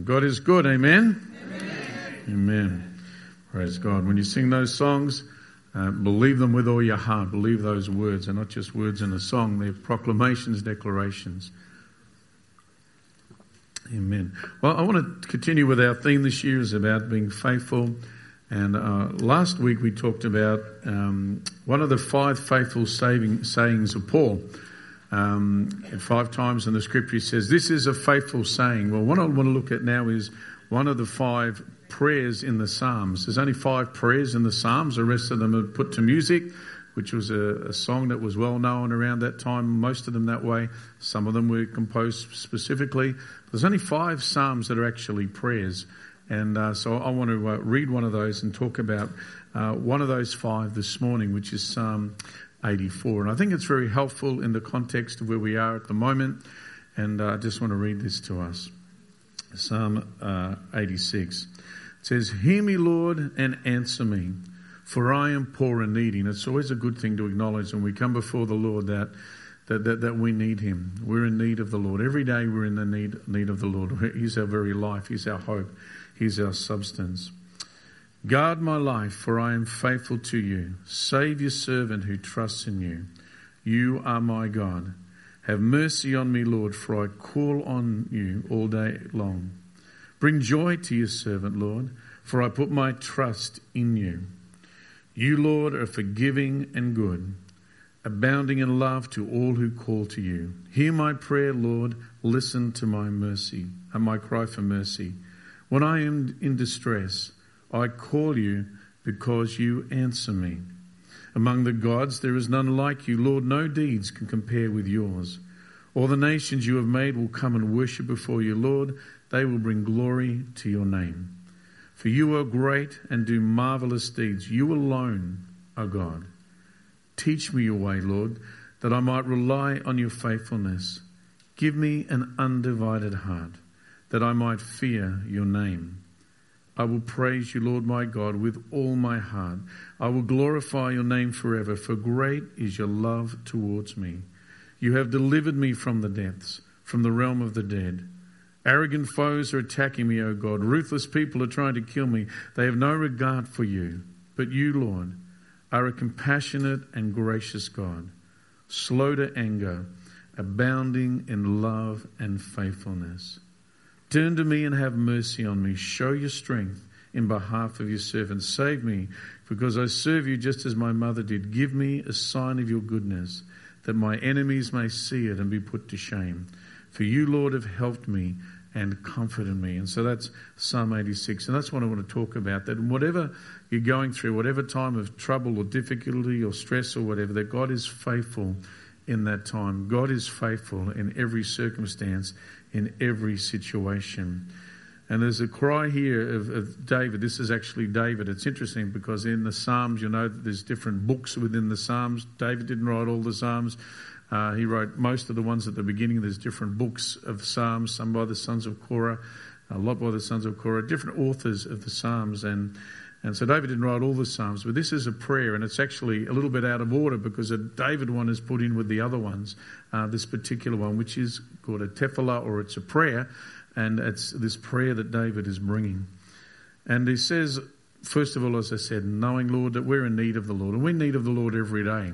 God is good, amen? Amen. Praise God. When you sing those songs, believe them with all your heart. Believe those words. They're not just words in a song. They're proclamations, declarations. Amen. Well, I want to continue with our theme this year is about being faithful. And last week we talked about one of the 5 faithful sayings of Paul. 5 times in the scripture he says, this is a faithful saying. Well, what I want to look at now is one of the 5 prayers in the Psalms. There's only 5 prayers in the Psalms. The rest of them are put to music, which was a song that was well known around that time, most of them that way. Some of them were composed specifically. There's only 5 Psalms that are actually prayers. And so I want to read one of those and talk about one of those 5 this morning, which is Psalm 84. And I think it's very helpful in the context of where we are at the moment. And I just want to read this to us. Psalm 86. It says, hear me, Lord, and answer me, for I am poor and needy. And it's always a good thing to acknowledge when we come before the Lord that we need him. We're in need of the Lord. Every day we're in the need of the Lord. He's our very life. He's our hope. He's our substance. Guard my life, for I am faithful to you. Save your servant who trusts in you. You are my God. Have mercy on me, Lord, for I call on you all day long. Bring joy to your servant, Lord, for I put my trust in you. You, Lord, are forgiving and good, abounding in love to all who call to you. Hear my prayer, Lord. Listen to my mercy and my cry for mercy. When I am in distress, I call you because you answer me. Among the gods there is none like you, Lord. No deeds can compare with yours. All the nations you have made will come and worship before you, Lord. They will bring glory to your name. For you are great and do marvelous deeds. You alone are God. Teach me your way, Lord, that I might rely on your faithfulness. Give me an undivided heart, that I might fear your name. I will praise you, Lord my God, with all my heart. I will glorify your name forever, for great is your love towards me. You have delivered me from the depths, from the realm of the dead. Arrogant foes are attacking me, O God. Ruthless people are trying to kill me. They have no regard for you. But you, Lord, are a compassionate and gracious God, slow to anger, abounding in love and faithfulness. Turn to me and have mercy on me. Show your strength in behalf of your servant. Save me, because I serve you just as my mother did. Give me a sign of your goodness, that my enemies may see it and be put to shame. For you, Lord, have helped me and comforted me. And so that's Psalm 86. And that's what I want to talk about, that whatever you're going through, whatever time of trouble or difficulty or stress or whatever, that God is faithful in that time. God is faithful in every circumstance, in every situation. And there's a cry here of David. This is actually David. It's interesting because in the Psalms, you know that there's different books within the Psalms. David didn't write all the Psalms. He wrote most of the ones at the beginning. There's different books of Psalms, some by the sons of Korah, a lot by the sons of Korah, different authors of the Psalms. And so David didn't write all the Psalms, but this is a prayer, and it's actually a little bit out of order because a David one is put in with the other ones, this particular one, which is called a tefillah, or it's a prayer, and it's this prayer that David is bringing. And he says, first of all, as I said, knowing, Lord, that we're in need of the Lord, and we're in need of the Lord every day.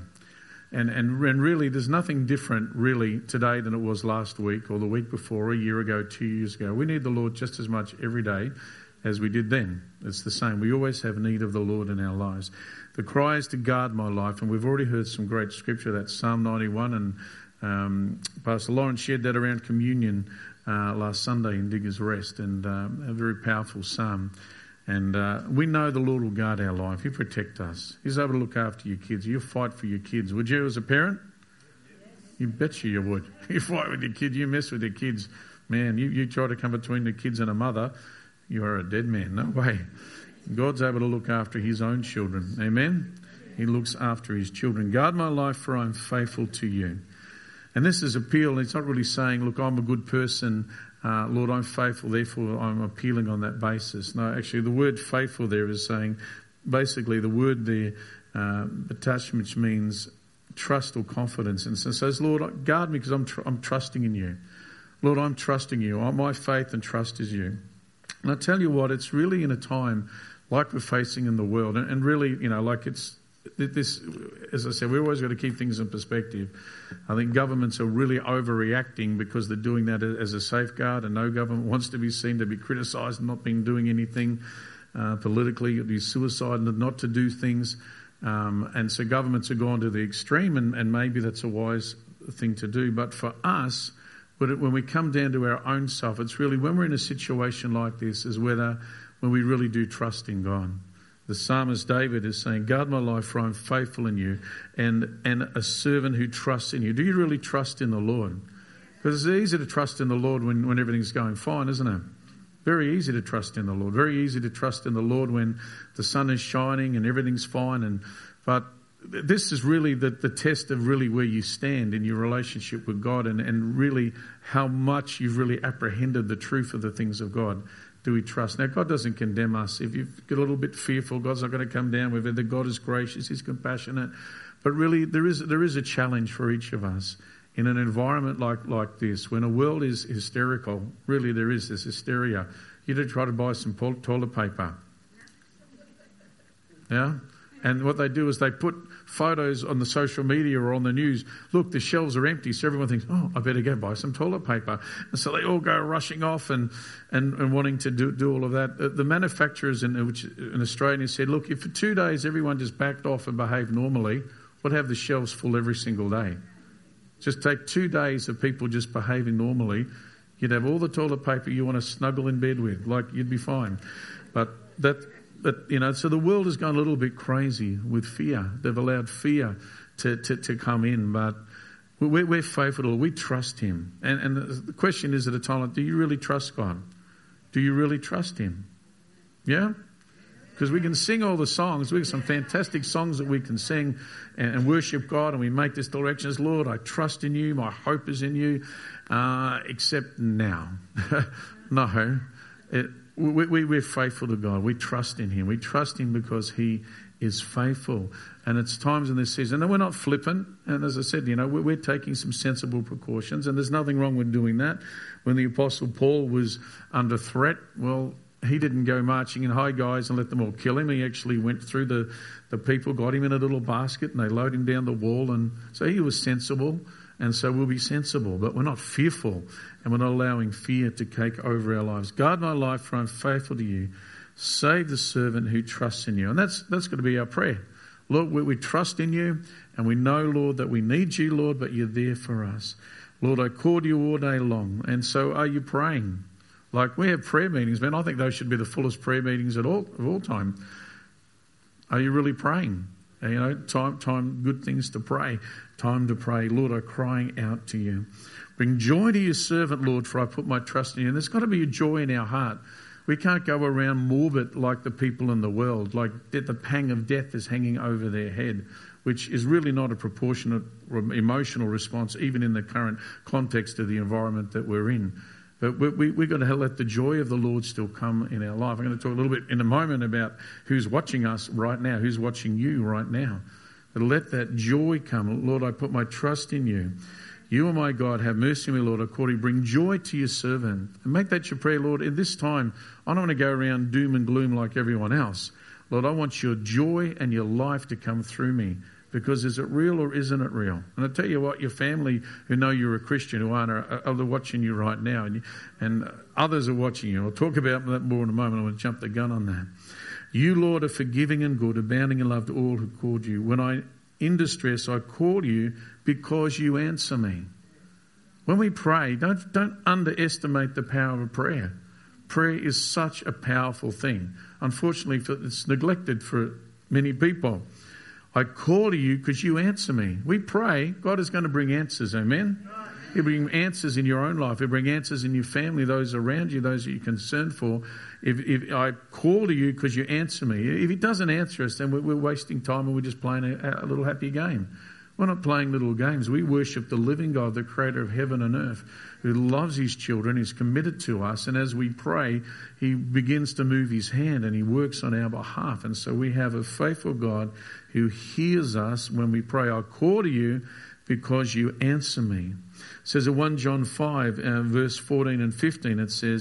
And really, there's nothing different really today than it was last week or the week before, a year ago, 2 years ago. We need the Lord just as much every day as we did then. It's the same. We always have need of the Lord in our lives. The cry is to guard my life, and we've already heard some great scripture. That's Psalm 91, and Pastor Lawrence shared that around communion last Sunday in Diggers Rest, and a very powerful psalm. And we know the Lord will guard our life. He'll protect us. He's able to look after your kids. You'll fight for your kids. Would you as a parent? Yes. You betcha you would. You fight with your kids. You mess with your kids. Man, you try to come between the kids and a mother, you are a dead man. No way. God's able to look after his own children. Amen? He looks after his children. Guard my life, for I am faithful to you. And this is appeal. It's not really saying, look, I'm a good person. Lord, I'm faithful, therefore I'm appealing on that basis. No, actually, the word faithful there is saying, basically the word there, batash, which means trust or confidence. And so it says, Lord, guard me because I'm trusting in you. Lord, I'm trusting you. My faith and trust is you. And I tell you what, it's really in a time like we're facing in the world, and really, like it's this, as I said, we've always got to keep things in perspective. I think governments are really overreacting because they're doing that as a safeguard, and no government wants to be seen to be criticised and not being doing anything politically. It'd be suicide not to do things. And so governments have gone to the extreme, and maybe that's a wise thing to do. But for us, when we come down to our own self, it's really when we're in a situation like this is when we really do trust in God. The psalmist David is saying, guard my life, for I'm faithful in you, and a servant who trusts in you. Do you really trust in the Lord? Because it's easy to trust in the Lord when everything's going fine, isn't it? Very easy to trust in the Lord. Very easy to trust in the Lord when the sun is shining and everything's fine. But this is really the test of really where you stand in your relationship with God, and really how much you've really apprehended the truth of the things of God. Do we trust? Now, God doesn't condemn us. If you get a little bit fearful, God's not going to come down with it. That God is gracious, He's compassionate. But really, there is a challenge for each of us in an environment like this. When a world is hysterical, really there is this hysteria. You do try to buy some toilet paper. Yeah? And what they do is they put photos on the social media or on the news. Look, the shelves are empty, so everyone thinks, oh, I better go buy some toilet paper. And so they all go rushing off and wanting to do all of that. The manufacturers in Australia said, look, if for 2 days everyone just backed off and behaved normally, we'd have the shelves full every single day. Just take 2 days of people just behaving normally. You'd have all the toilet paper you want to snuggle in bed with. Like, you'd be fine. But so the world has gone a little bit crazy with fear. They've allowed fear to come in, but we're faithful. We trust Him. And the question is at a time like, do you really trust God? Do you really trust Him? Yeah? Because we can sing all the songs. We've got some fantastic songs that we can sing and worship God, and we make this direction as, Lord, I trust in you. My hope is in you. Except now. No. We're faithful to God. We trust in Him. We trust Him because He is faithful. And it's times in this season, and we're not flippant. And as I said, we're taking some sensible precautions, and there's nothing wrong with doing that. When the Apostle Paul was under threat, well, he didn't go marching in, hi guys, and let them all kill him. He actually went through the people, got him in a little basket, and they lowered him down the wall. And so he was sensible. And so we'll be sensible, but we're not fearful, and we're not allowing fear to take over our lives. Guard my life, for I'm faithful to you. Save the servant who trusts in you. And that's going to be our prayer. Lord, we trust in you, and we know, Lord, that we need you, Lord, but you're there for us. Lord, I call to you all day long. And so are you praying? Like, we have prayer meetings, man. I think those should be the fullest prayer meetings of all time. Are you really praying? Time, good things to pray. Time to pray. Lord, I'm crying out to you. Bring joy to your servant, Lord, for I put my trust in you. And there's got to be a joy in our heart. We can't go around morbid like the people in the world, like the pang of death is hanging over their head, which is really not a proportionate emotional response, even in the current context of the environment that we're in. But we've got to let the joy of the Lord still come in our life. I'm going to talk a little bit in a moment about who's watching us right now, who's watching you right now. But let that joy come. Lord, I put my trust in you. You are my God. Have mercy on me, Lord. I call you. Bring joy to your servant. And make that your prayer, Lord. In this time, I don't want to go around doom and gloom like everyone else. Lord, I want your joy and your life to come through me. Because is it real or isn't it real? And I tell you what, your family who know you're a Christian, who aren't, are watching you right now. And others are watching you. I'll talk about that more in a moment. I want to jump the gun on that. You, Lord, are forgiving and good, abounding in love to all who called you. When in distress, I call you because you answer me. When we pray, don't underestimate the power of a prayer. Prayer is such a powerful thing. Unfortunately, it's neglected for many people. I call to you because you answer me. We pray, God is going to bring answers, amen? He'll bring answers in your own life. He'll bring answers in your family, those around you, those that you're concerned for. If I call to you because you answer me. If He doesn't answer us, then we're wasting time and we're just playing a little happy game. We're not playing little games. We worship the living God, the creator of heaven and earth, who loves His children, is committed to us. And as we pray, He begins to move His hand and He works on our behalf. And so we have a faithful God who hears us when we pray. I call to you because you answer me. It says in 1 John 5, verse 14 and 15, it says,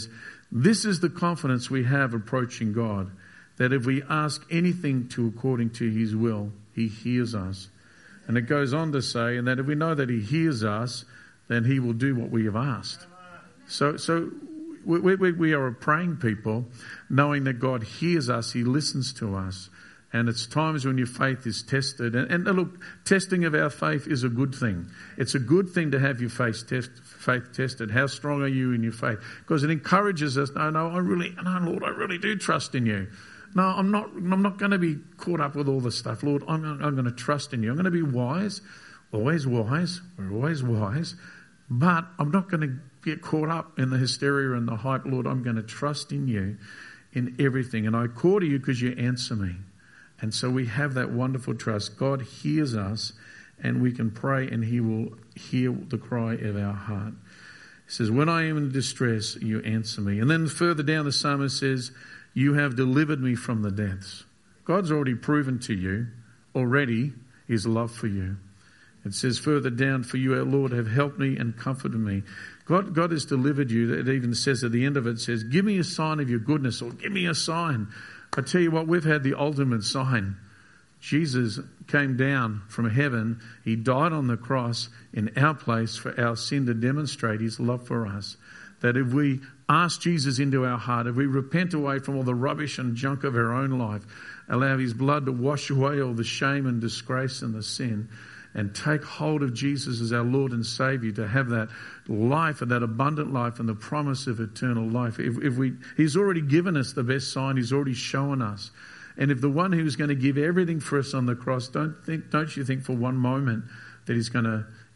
This is the confidence we have approaching God, that if we ask anything according to his will, he hears us. And it goes on to say, and that if we know that he hears us, then he will do what we have asked. So we are a praying people, knowing that God hears us, he listens to us. And it's times when your faith is tested. And look, testing of our faith is a good thing. It's a good thing to have your faith tested. How strong are you in your faith? Because it encourages us, Lord, I really do trust in you. No, I'm not going to be caught up with all this stuff. Lord, I'm going to trust in you. I'm going to be wise, always wise. We're always wise. But I'm not going to get caught up in the hysteria and the hype. Lord, I'm going to trust in you in everything. And I call to you because you answer me. And so we have that wonderful trust. God hears us and we can pray and he will hear the cry of our heart. He says, when I am in distress, you answer me. And then further down the psalmist says, you have delivered me from the depths. God's already proven to you already his love for you. It says further down, for you, our Lord, have helped me and comforted me. God has delivered you. It even says at the end of it, says, give me a sign of your goodness, or give me a sign. I tell you what, we've had the ultimate sign. Jesus came down from heaven. He died on the cross in our place for our sin to demonstrate his love for us. That if we ask Jesus into our heart, if we repent away from all the rubbish and junk of our own life, allow his blood to wash away all the shame and disgrace and the sin, and take hold of Jesus as our Lord and Savior, to have that life and that abundant life and the promise of eternal life. He's already given us the best sign. He's already shown us. And if the one who's going to give everything for us on the cross, don't you think for one moment that he's going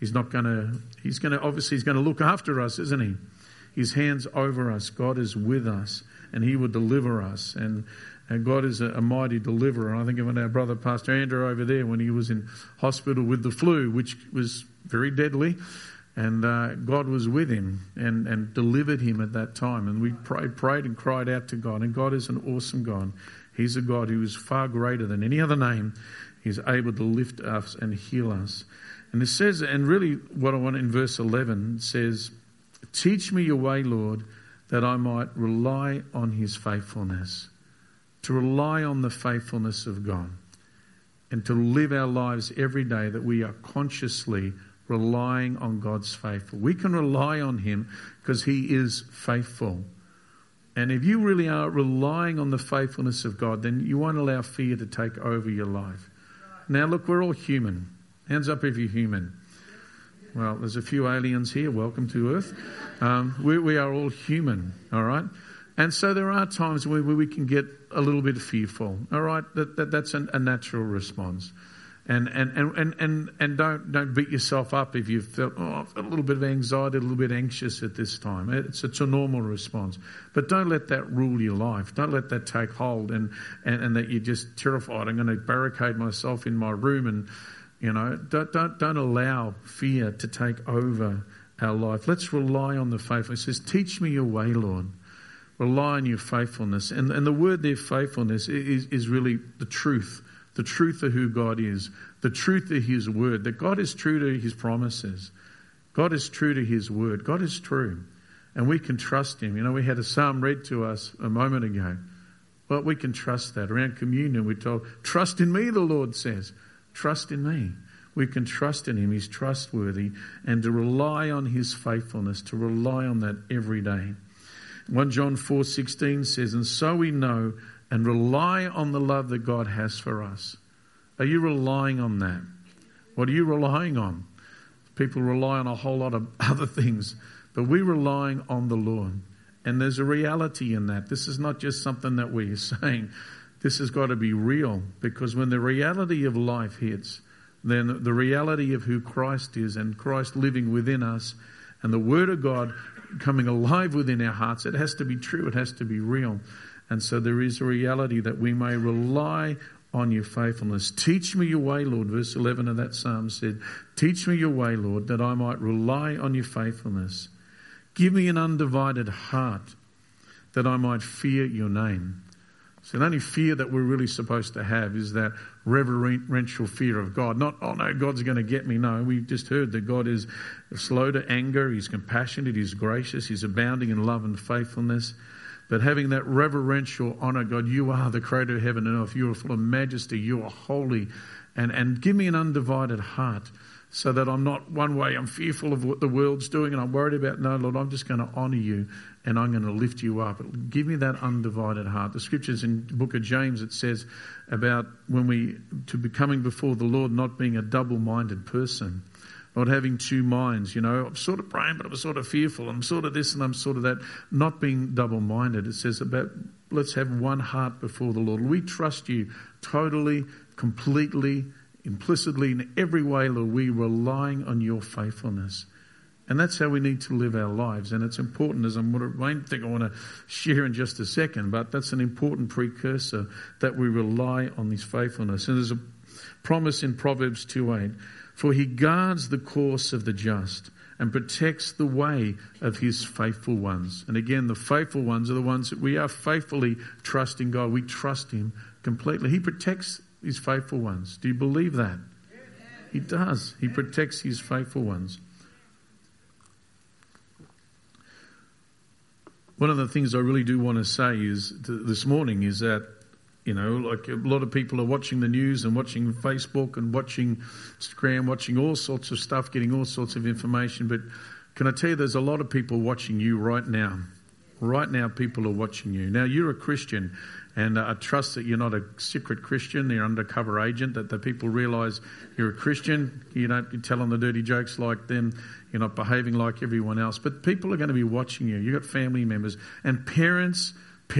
to look after us, isn't he? His hand's over us. God is with us and he will deliver us. And God is a mighty deliverer. I think of our brother, Pastor Andrew, over there when he was in hospital with the flu, which was very deadly. And God was with him and delivered him at that time. And we prayed and cried out to God. And God is an awesome God. He's a God who is far greater than any other name. He's able to lift us and heal us. And it says, and really what I want in verse 11 says, teach me your way, Lord, that I might rely on his faithfulness. To rely on the faithfulness of God and to live our lives every day that we are consciously relying on God's faithful. We can rely on him because he is faithful. And if you really are relying on the faithfulness of God, then you won't allow fear to take over your life. Now look, we're all human. Hands up if you're human. Well, there's a few aliens here. Welcome to Earth. We are all human, all right? And so there are times where we can get a little bit fearful. All right, that's a natural response. And don't beat yourself up if you've felt, I've got a little bit of anxiety, a little bit anxious at this time. It's a normal response. But don't let that rule your life. Don't let that take hold and that you're just terrified. I'm going to barricade myself in my room and, don't allow fear to take over our life. Let's rely on the faithfulness. It says, teach me your way, Lord. Rely on your faithfulness. And the word there, faithfulness, is really the truth of who God is, the truth of his word, that God is true to his promises. God is true to his word. God is true. And we can trust him. We had a psalm read to us a moment ago. Well, we can trust that. Around communion, we're told, trust in me, the Lord says. Trust in me. We can trust in him. He's trustworthy. And to rely on his faithfulness, to rely on that every day. 1 John 4:16 says, and so we know and rely on the love that God has for us. Are you relying on that? What are you relying on? People rely on a whole lot of other things, but we're relying on the Lord. And there's a reality in that. This is not just something that we're saying. This has got to be real, because when the reality of life hits, then the reality of who Christ is and Christ living within us and the Word of God coming alive within our hearts, it has to be true, it has to be real. And so there is a reality that we may rely on your faithfulness. Teach me your way, Lord. Verse 11 of that psalm said, teach me your way, Lord, that I might rely on your faithfulness. Give me an undivided heart that I might fear your name. So the only fear that we're really supposed to have is that reverential fear of God. Not, oh no, God's going to get me. No, we just heard that God is slow to anger. He's compassionate. He's gracious. He's abounding in love and faithfulness. But having that reverential honor, God, you are the creator of heaven and earth. You are full of majesty. You are holy. And give me an undivided heart so that I'm not one way, I'm fearful of what the world's doing and I'm worried about. No, Lord, I'm just going to honor you and I'm going to lift you up. Give me that undivided heart. The scriptures in the book of James, it says about to be coming before the Lord, not being a double-minded person. Not having two minds, I'm sort of praying, but I'm sort of fearful. I'm sort of this and I'm sort of that. Not being double-minded. It says about let's have one heart before the Lord. We trust you totally, completely, implicitly, in every way, Lord. We relying on your faithfulness. And that's how we need to live our lives. And it's important, as one thing I want to share in just a second, but that's an important precursor that we rely on his faithfulness. And there's a promise in Proverbs 2:8. For he guards the course of the just and protects the way of his faithful ones. And again, the faithful ones are the ones that we are faithfully trusting God. We trust him completely. He protects his faithful ones. Do you believe that? He does. He protects his faithful ones. One of the things I really do want to say is this morning is that, like a lot of people are watching the news and watching Facebook and watching Instagram, watching all sorts of stuff, getting all sorts of information. But can I tell you, there's a lot of people watching you right now. Right now, people are watching you. Now, you're a Christian, and I trust that you're not a secret Christian, you're an undercover agent, that the people realise you're a Christian. You don't tell them the dirty jokes like them. You're not behaving like everyone else. But people are going to be watching you. You've got family members. And parents,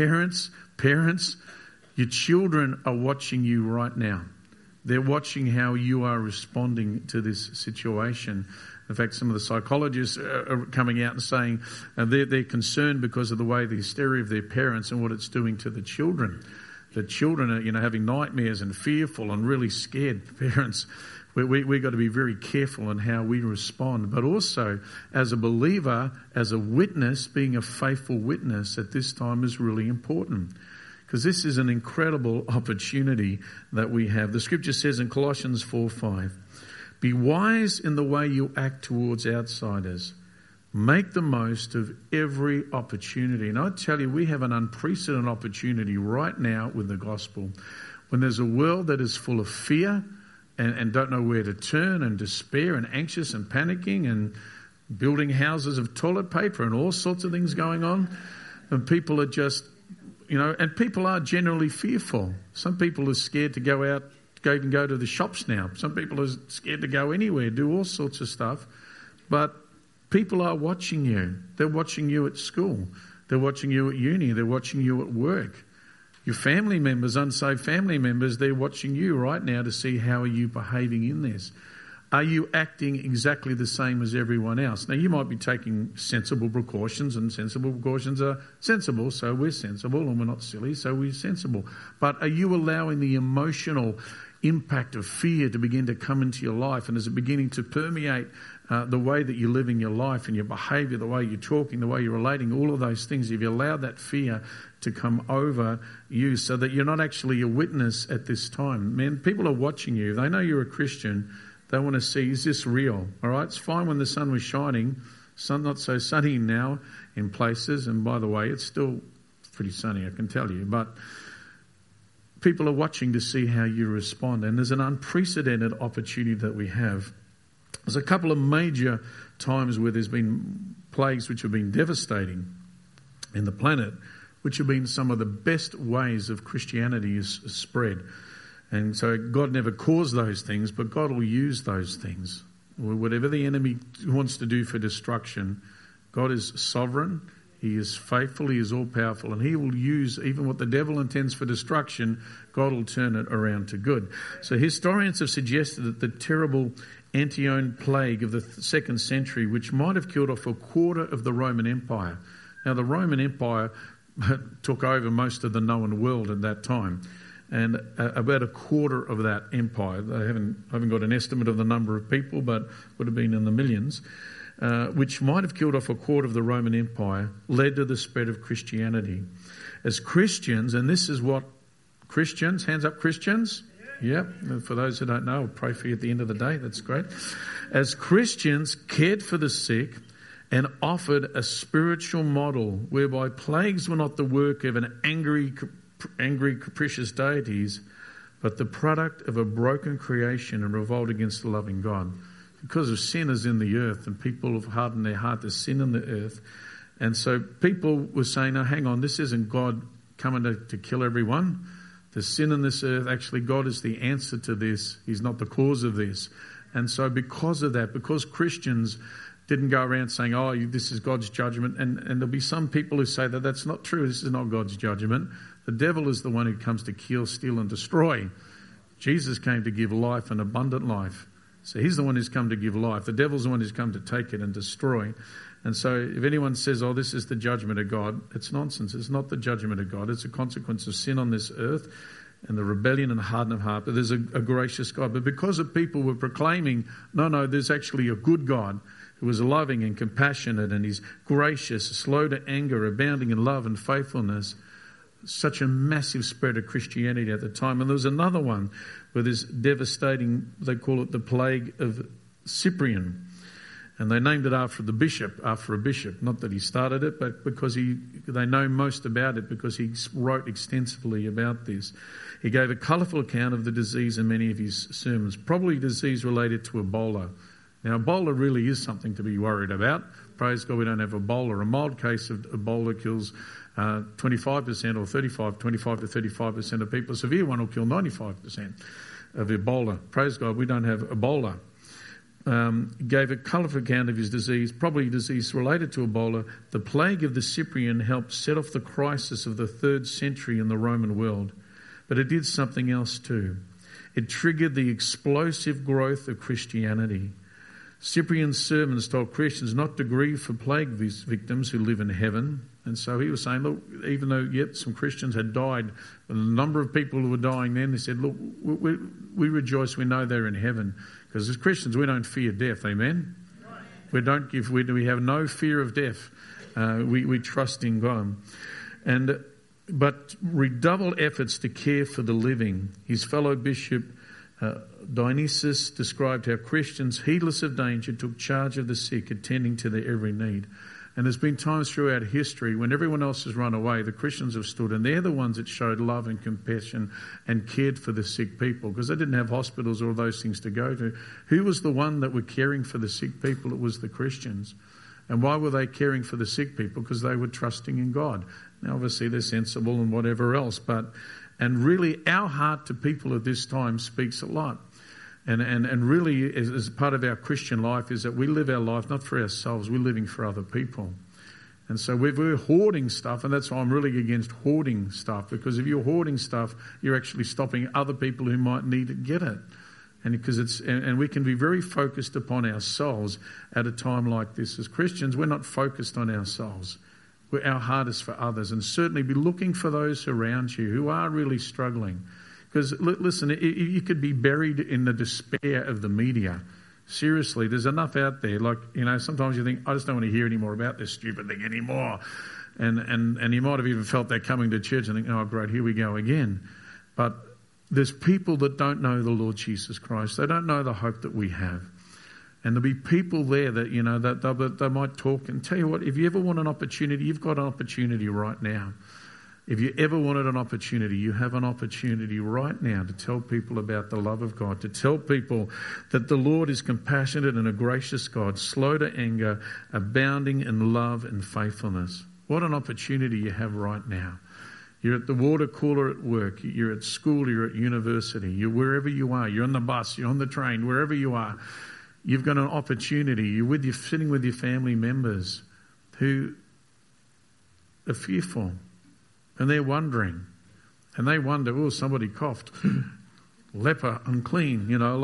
your children are watching you right now. They're watching how you are responding to this situation. In fact, some of the psychologists are coming out and saying they're concerned because of the way the hysteria of their parents and what it's doing to the children. The children are, having nightmares and fearful and really scared parents. We've got to be very careful in how we respond. But also, as a believer, as a witness, being a faithful witness at this time is really important. Because this is an incredible opportunity that we have. The scripture says in Colossians 4:5, be wise in the way you act towards outsiders. Make the most of every opportunity. And I tell you, we have an unprecedented opportunity right now with the gospel. When there's a world that is full of fear and don't know where to turn and despair and anxious and panicking and building houses of toilet paper and all sorts of things going on. And people are just, and people are generally fearful. Some people are scared to go out, even go to the shops now. Some people are scared to go anywhere, do all sorts of stuff. But people are watching you. They're watching you at school. They're watching you at uni. They're watching you at work. Your family members, unsaved family members, they're watching you right now to see how are you behaving in this. Are you acting exactly the same as everyone else? Now, you might be taking sensible precautions, and sensible precautions are sensible, so we're sensible, and we're not silly, so we're sensible. But are you allowing the emotional impact of fear to begin to come into your life, and is it beginning to permeate the way that you're living your life and your behaviour, the way you're talking, the way you're relating, all of those things? If you allow that fear to come over you so that you're not actually a witness at this time. Man, people are watching you. They know you're a Christian. They want to see, is this real? All right, it's fine when the sun was shining. Sun not so sunny now in places. And by the way, it's still pretty sunny, I can tell you. But people are watching to see how you respond. And there's an unprecedented opportunity that we have. There's a couple of major times where there's been plagues which have been devastating in the planet, which have been some of the best ways of Christianity is spread. And so God never caused those things, but God will use those things. Whatever the enemy wants to do for destruction, God is sovereign, he is faithful, he is all-powerful, and he will use even what the devil intends for destruction, God will turn it around to good. So historians have suggested that the terrible Antioch plague of the 2nd century, which might have killed off a quarter of the Roman Empire. Now, the Roman Empire took over most of the known world at that time. And about a quarter of that empire, I haven't got an estimate of the number of people, but would have been in the millions, which might have killed off a quarter of the Roman Empire, led to the spread of Christianity. As Christians, and this is what Christians, hands up Christians? Yep. For those who don't know, I'll pray for you at the end of the day. That's great. As Christians cared for the sick and offered a spiritual model whereby plagues were not the work of an angry, capricious deities, but the product of a broken creation and revolt against the loving God. Because of sin is in the earth, and people have hardened their heart to sin in the earth. And so people were saying, no, hang on, this isn't God coming to kill everyone. The sin in this earth, actually God is the answer to this. He's not the cause of this. And so because of that, because Christians didn't go around saying, oh, this is God's judgment, and there'll be some people who say that that's not true, this is not God's judgment. The devil is the one who comes to kill, steal and destroy. Jesus came to give life and abundant life. So he's the one who's come to give life. The devil's the one who's come to take it and destroy. And so if anyone says, oh, this is the judgment of God, it's nonsense. It's not the judgment of God. It's a consequence of sin on this earth and the rebellion and hardening of heart. But there's a gracious God. But because of people were proclaiming, no, there's actually a good God who is loving and compassionate, and he's gracious, slow to anger, abounding in love and faithfulness, such a massive spread of Christianity at the time. And there was another one with this devastating, they call it the plague of Cyprian. And they named it after a bishop. Not that he started it, but because they know most about it because he wrote extensively about this. He gave a colourful account of the disease in many of his sermons, probably disease related to Ebola. Now, Ebola really is something to be worried about. Praise God we don't have Ebola. A mild case of Ebola kills 25% or 25 to 35% of people. A severe one will kill 95% of Ebola. Praise God we don't have Ebola. Gave a colourful account of his disease, probably disease related to Ebola. The plague of the Cyprian helped set off the crisis of the 3rd century in the Roman world. But it did something else too. It triggered the explosive growth of Christianity. Cyprian's sermons told Christians not to grieve for plague victims who live in heaven. And so he was saying, look, even though yet some Christians had died, a number of people who were dying then, they said, look, we rejoice, we know they're in heaven. Because as Christians, we don't fear death, amen? We have no fear of death. We trust in God. But redoubled efforts to care for the living. His fellow bishop, Dionysius, described how Christians, heedless of danger, took charge of the sick, attending to their every need. And there's been times throughout history when everyone else has run away, the Christians have stood, and they're the ones that showed love and compassion and cared for the sick people, because they didn't have hospitals or those things to go to. Who was the one that were caring for the sick people? It was the Christians. And why were they caring for the sick people? Because they were trusting in God. Now, obviously, they're sensible and whatever else, and really our heart to people at this time speaks a lot. And really, as part of our Christian life, is that we live our life not for ourselves, we're living for other people. And so we're hoarding stuff, and that's why I'm really against hoarding stuff, because if you're hoarding stuff, you're actually stopping other people who might need to get it. And we can be very focused upon ourselves at a time like this. As Christians, we're not focused on ourselves. Our heart is for others, and certainly be looking for those around you who are really struggling. Because, listen, you could be buried in the despair of the media. Seriously, there's enough out there. Like, sometimes you think, I just don't want to hear any more about this stupid thing anymore. And you might have even felt that coming to church and think, oh, great, here we go again. But there's people that don't know the Lord Jesus Christ. They don't know the hope that we have. And there'll be people there that, that they might talk and tell you what, if you ever want an opportunity, you've got an opportunity right now. If you ever wanted an opportunity, you have an opportunity right now to tell people about the love of God, to tell people that the Lord is compassionate and a gracious God, slow to anger, abounding in love and faithfulness. What an opportunity you have right now. You're at the water cooler at work, you're at school, you're at university, you're wherever you are, you're on the bus, you're on the train, wherever you are. You've got an opportunity. You're sitting with your family members who are fearful. And they're wondering. And they wonder, oh, somebody coughed. Leper, unclean,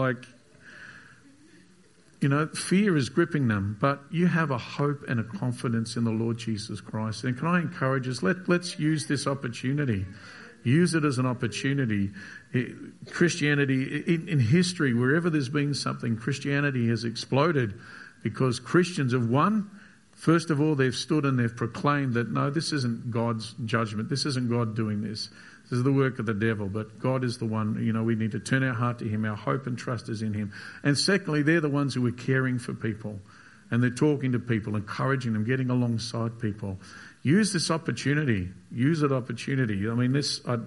fear is gripping them. But you have a hope and a confidence in the Lord Jesus Christ. And can I encourage us, let's use this opportunity. Use it as an opportunity. Christianity, in history, wherever there's been something, Christianity has exploded because Christians have won. First of all, they've stood and they've proclaimed that, no, this isn't God's judgment. This isn't God doing this. This is the work of the devil. But God is the one, we need to turn our heart to him. Our hope and trust is in him. And secondly, they're the ones who are caring for people. and they're talking to people, encouraging them, getting alongside people. Use this opportunity. Use that opportunity. I mean,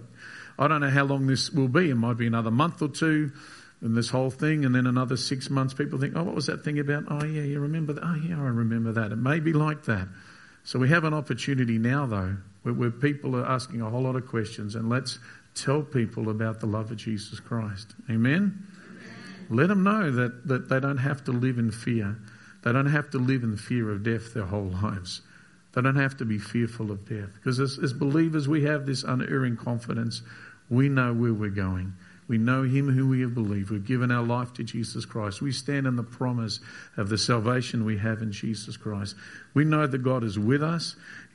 I don't know how long this will be. It might be another month or two in this whole thing, and then another 6 months. People think, oh, what was that thing about? Oh, yeah, you remember that? Oh, yeah, I remember that. It may be like that. So we have an opportunity now, though, where people are asking a whole lot of questions, and let's tell people about the love of Jesus Christ. Amen? Let them know that they don't have to live in fear. They don't have to live in fear of death their whole lives. They don't have to be fearful of death. Because as believers, we have this unerring confidence. We know where we're going. We know Him who we have believed. We've given our life to Jesus Christ. We stand in the promise of the salvation we have in Jesus Christ. We know that God is with us.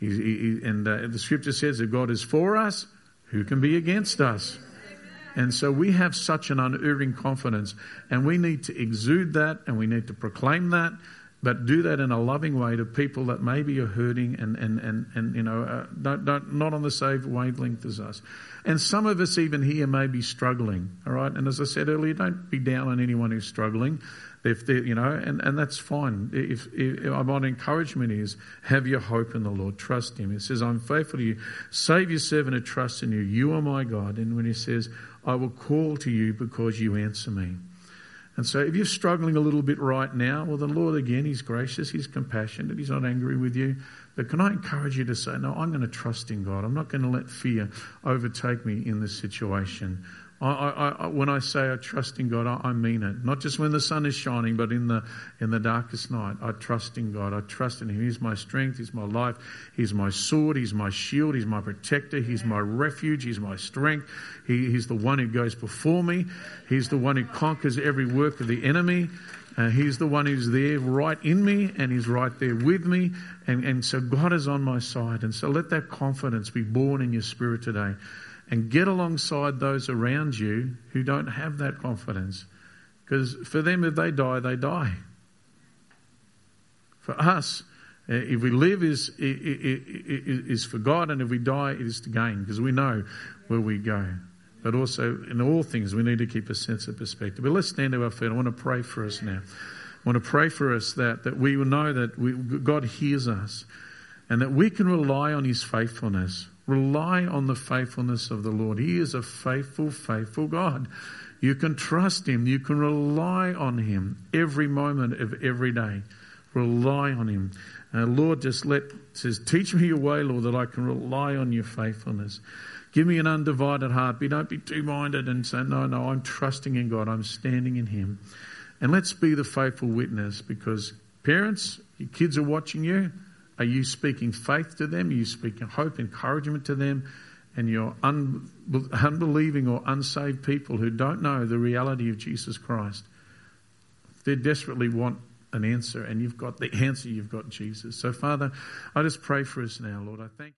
And the Scripture says that God is for us. Who can be against us? And so we have such an unerring confidence, and we need to exude that, and we need to proclaim that, but do that in a loving way to people that maybe are hurting and not on the same wavelength as us. And some of us even here may be struggling, all right? And as I said earlier, don't be down on anyone who's struggling. If they're, and that's fine. If my encouragement is, have your hope in the Lord. Trust Him. It says, I'm faithful to you. Save your servant who trusts in you. You are my God. And when He says, I will call to you because you answer me. And so if you're struggling a little bit right now, well, the Lord, again, He's gracious, He's compassionate, He's not angry with you. But can I encourage you to say, no, I'm going to trust in God. I'm not going to let fear overtake me in this situation. When I say I trust in God, I mean it. Not just when the sun is shining, but in the darkest night. I trust in God. I trust in Him. He's my strength. He's my life. He's my sword. He's my shield. He's my protector. He's my refuge. He's my strength. He's the one who goes before me. He's the one who conquers every work of the enemy. He's the one who's there right in me, and He's right there with me. And so God is on my side. And so let that confidence be born in your spirit today. And get alongside those around you who don't have that confidence. Because for them, if they die, they die. For us, if we live is for God, and if we die, it is to gain. Because we know where we go. But also, in all things, we need to keep a sense of perspective. But let's stand to our feet. I want to pray for us now. I want to pray for us that we will know that God hears us. And that we can rely on His faithfulness. Rely on the faithfulness of the Lord. He is a faithful, faithful God. You can trust Him. You can rely on Him every moment of every day. Rely on Him. Lord, says, teach me your way, Lord, that I can rely on your faithfulness. Give me an undivided heart. Don't be two-minded and say, no, I'm trusting in God. I'm standing in Him. And let's be the faithful witness, because parents, your kids are watching you. Are you speaking faith to them? Are you speaking hope, encouragement to them? And your unbelieving or unsaved people who don't know the reality of Jesus Christ, they desperately want an answer, and you've got the answer, you've got Jesus. So, Father, I just pray for us now, Lord. I thank you.